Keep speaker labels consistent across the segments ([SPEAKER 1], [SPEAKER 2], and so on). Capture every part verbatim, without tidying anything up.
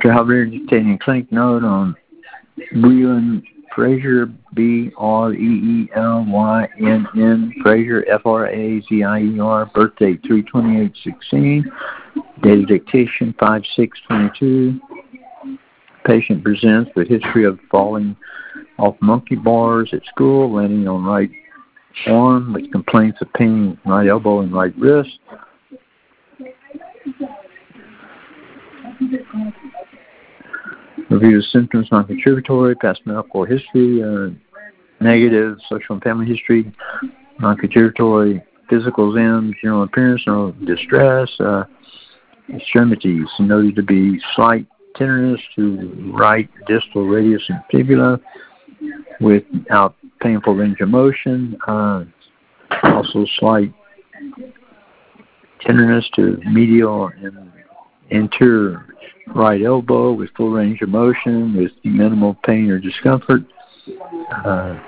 [SPEAKER 1] Doctor Halbert dictating a clinic note on Breelyn Frazier, B R E E L Y N N, Frazier, F R A Z I E R, birth date three twenty-eight sixteen, date of dictation five six twenty-two. Patient presents with history of falling off monkey bars at school, landing on right arm with complaints of pain in right elbow and right wrist. Review of symptoms, non-contributory, past medical history, uh, negative, social and family history, non-contributory, physical exams, general appearance, no distress, uh, extremities noted to be slight tenderness to right distal radius and fibula without painful range of motion, uh, also slight tenderness to medial and anterior right elbow with full range of motion with minimal pain or discomfort. Uh,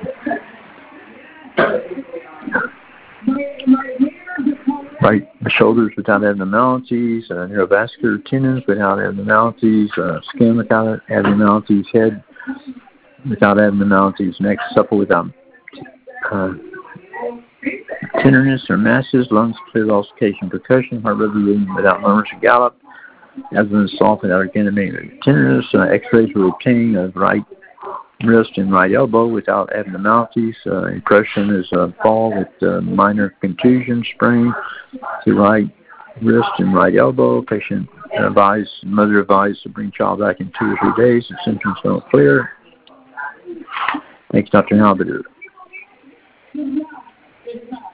[SPEAKER 1] right shoulders without abnormalities, uh, neurovascular tendons without abnormalities, uh, skin without abnormalities, head without abnormalities, neck supple without uh, tenderness or masses, lungs clear, ossification, percussion, heart rhythm without murmurs or gallop, abdomen soft without organic tenderness, uh, x-rays were obtained of right wrist and right elbow without abnormalities. Uh, impression is a fall with uh, minor contusion, sprain to right wrist and right elbow. Patient advised, mother advised to bring child back in two or three days if symptoms don't clear. Thanks, Doctor Halbert.